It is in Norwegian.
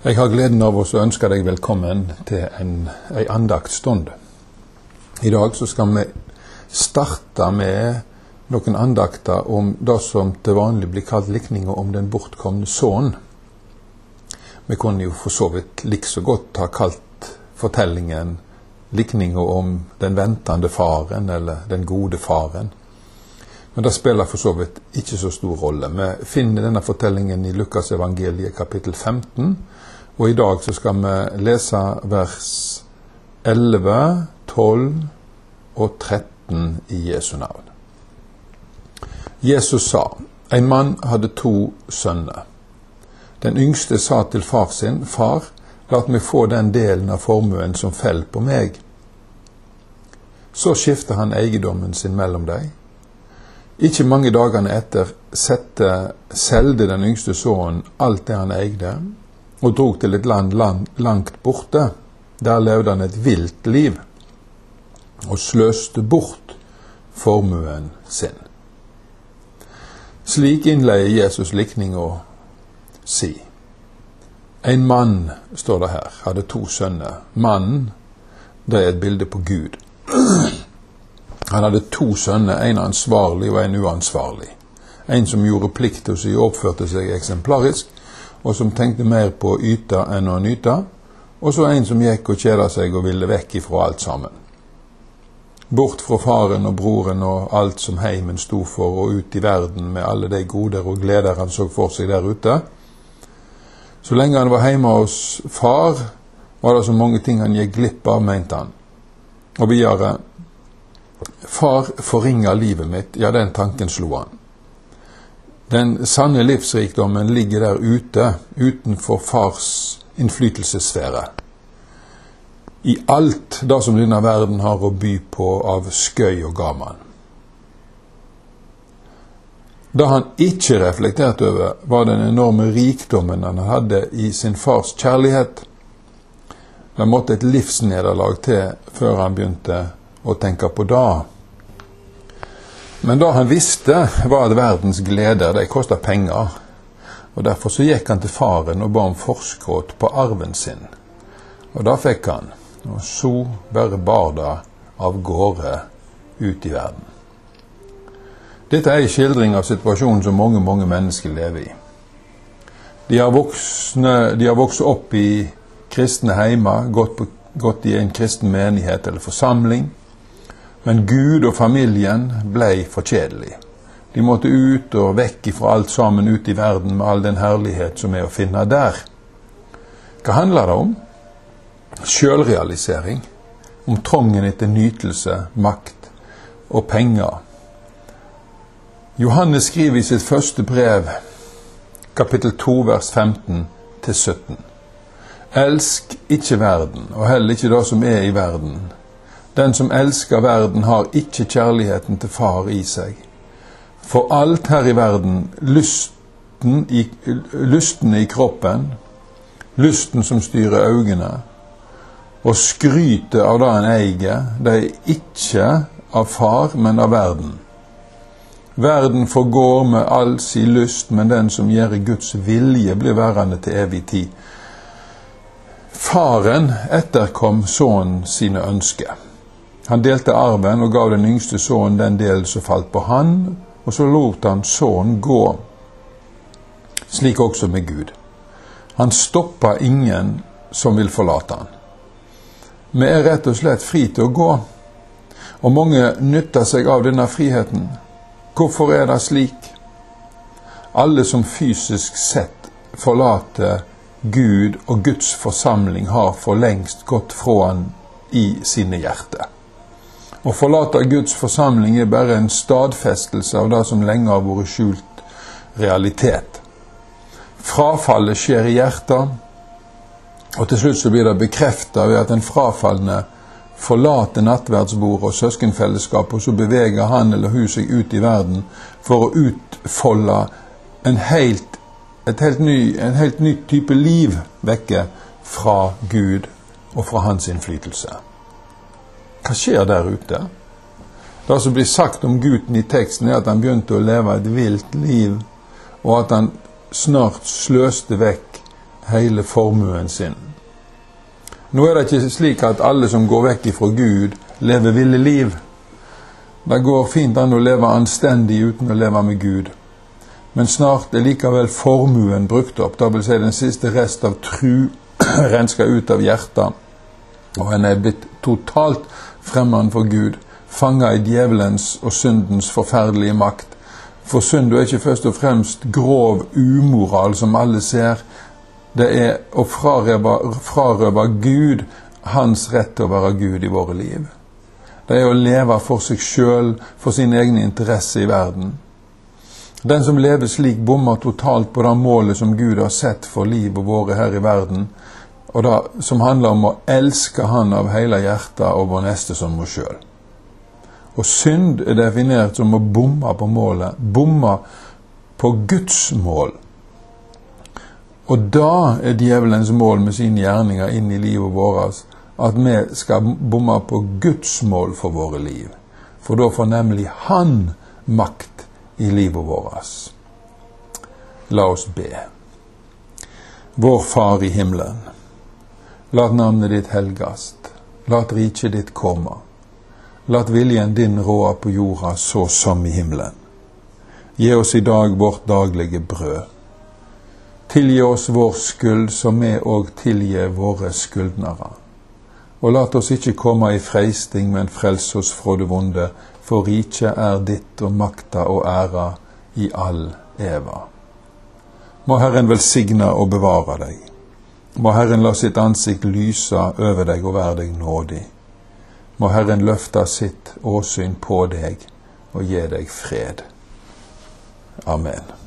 Jeg har gleden av å ønske deg velkommen til en andaktsstund. I dag så skal vi starte med noen andakter om det som til vanlig blir kalt likninger om den bortkomne sønnen. Vi kunne jo for så vidt like så godt ha kalt fortellingen likninger om den ventende faren eller den gode faren. Men det spiller for så vidt ikke så stor rolle. Vi finner denne fortellingen i Lukas evangeliet kapittel 15, og i dag så skal vi lese vers 11, 12 og 13 i Jesu navn. Jesus sa, en mann hadde 2 sønner. Den yngste sa til far sin, far, la meg få den delen av formuen som fell på meg. Så skiftet han eiendommen sin mellom dem. Ikke mange dagene etter selgte den yngste sønnen alt det han eide, og drog til et land langt borte. Der levde han et vilt liv, og sløste bort formuen sin. Slik innleier Jesus likning og si. En mann, står det her, hadde 2 sønner. Mannen, det er et bilde på Gud. Han hadde 2 sønner, en ansvarlig og en uansvarlig. En som gjorde plikt til å oppførte seg eksemplarisk, og som tenkte mer på å yte enn å nyte, og så en som gikk og kjeda seg og ville vekk ifra alt sammen. Bort fra faren og broren og alt som heimen sto for, og ut i verden med alle de goder og gleder han så for seg der ute. Så lenge han var hjemme hos far, var det så mange ting han gikk glipp av, mente han. Og videre, far forringer livet mitt, ja, den tanken slo han. Den sanne livsrikdommen ligger der ute, utenfor fars innflytelsessfære. I alt det som denne verden har å by på av skøy og gaman. Det han ikke reflekterte over, var den enorme rikdommen han hadde i sin fars kjærlighet. Det måtte et livsnederlag til før han begynte å tenke på det. Men da han visste var at verdens gleder, det kostet penger, og derfor så gikk han til faren og ba om forskråt på arven sin. Og da fikk han, og så bare bar det av gårde ut i verden. Dette er en skildring av situasjonen som mange mennesker lever i. De har vokst opp i kristne heimer, gått i en kristen menighet eller forsamling, men Gud og familien ble for kjedelig. De måtte ut og vekk fra alt sammen ut i verden med all den herlighet som er å finne der. Hva handler det om? Selvrealisering, om trangen etter nytelse, makt og penger. Johannes skriver i sitt første brev, kapittel 2, vers 15-17. Elsk ikke verden, og heller ikke det som er i verden. Den som elsker verden har ikke kjærligheten til far i seg. For alt her i verden, lystene i kroppen, lysten som styrer øynene, og skrytet av det han eier, det er ikke av far, men av verden. Verden forgår med all sin lyst, men den som gjør Guds vilje blir værende til evig tid. Faren etterkom sønnen sine ønsker. Han delte arven og gav den yngste sønnen den del som falt på han, og så lot han sønnen gå. Slik også med Gud. Han stopper ingen som vil forlate han. Vi er rett og slett fri til å gå, og mange nytter seg av denne friheten. Hvorfor er det slik? Alle som fysisk sett forlater Gud og Guds forsamling har for lengst gått fra han i sine hjerter. Å forlate Guds forsamling er bare en stadfestelse av det som lenge har vært skjult realitet. Frafallet skjer i hjertet, og til slutt så blir det bekreftet ved at den frafallende forlater nattverdsbord og søskenfellesskap, og så beveger han eller hun seg ut i verden for å utfolde en helt ny type liv vekke fra Gud og fra hans innflytelse. Hva skjer der ute? Det som blir sagt om gutten i teksten er at han begynte å leve et vilt liv, og at han snart sløste vekk hele formuen sin. Nå er det ikke slik at alle som går vekk ifra Gud lever ville liv. Det går fint an å leve anstendig uten å leve med Gud. Men snart er likevel formuen brukt opp, det vil si den siste rest av tru renska ut av hjertet, og en er blitt totalt fremmed for Gud, fanget i djevelens og syndens forferdelige makt. For synd er ikke først og fremst grov umoral som alle ser, det er å frarøve Gud hans rett til å være Gud i våre liv. Det er å leve for seg selv, for sin egen interesse i verden. Den som lever slik bommer totalt på det målet som Gud har sett for livet våre her i verden, og det som handler om å elske han av hele hjertet og vår neste som oss selv. Og synd er definert som å bomme på målet, bomme på Guds mål. Og da er djevelens mål med sine gjerninger inn i livet vårt, at vi skal bomme på Guds mål for våre liv. For da får nemlig han makt i livet vårt. La oss be. Vår Far i himmelen, lat navnet ditt helgast, lat riket ditt komme, lat viljen din råde på jorda så som i himmelen. Gi oss i dag vårt daglige brød. Tilgi oss vår skyld, som vi og tilgir våre skyldnere. Og lat oss ikke komme i freisting, men frels oss fra det vonde, for riket er ditt og makta og æra i all eva. Må Herren velsigne og bevare deg. Må Herren la sitt ansikt lyse over deg og være deg nådig. Må Herren løfte sitt åsyn på deg og gi deg fred. Amen.